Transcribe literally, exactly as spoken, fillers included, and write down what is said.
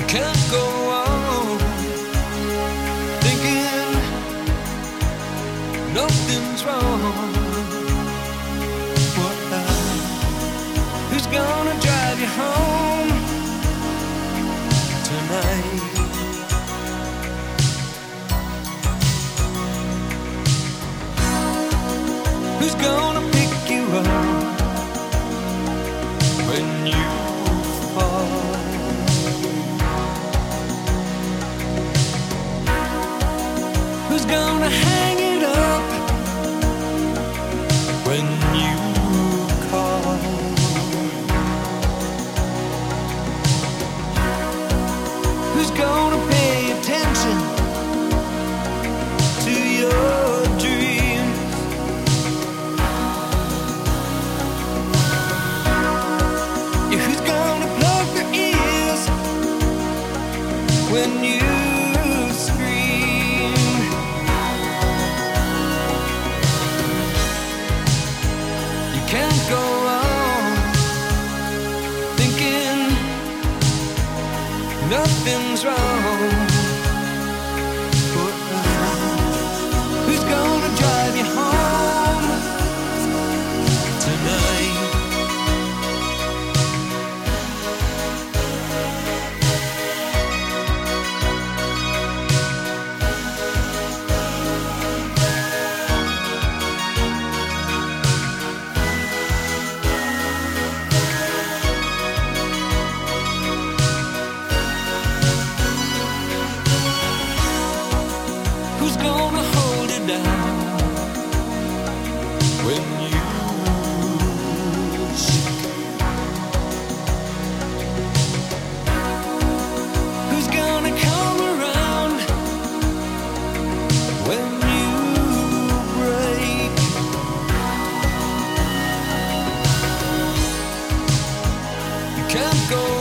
can't go on thinking nothing's wrong. What, uh, who's gonna drive you home tonight? Who's gonna pick you up when you fall? Who's gonna hang it up when you call? Who's gonna pay attention to your dreams? Yeah, who's gonna plug their ears when you can't go on thinking nothing's wrong. Who's gonna drive you home tonight? Who's gonna hold it down when you shake? Who's gonna come around when you break? You can't go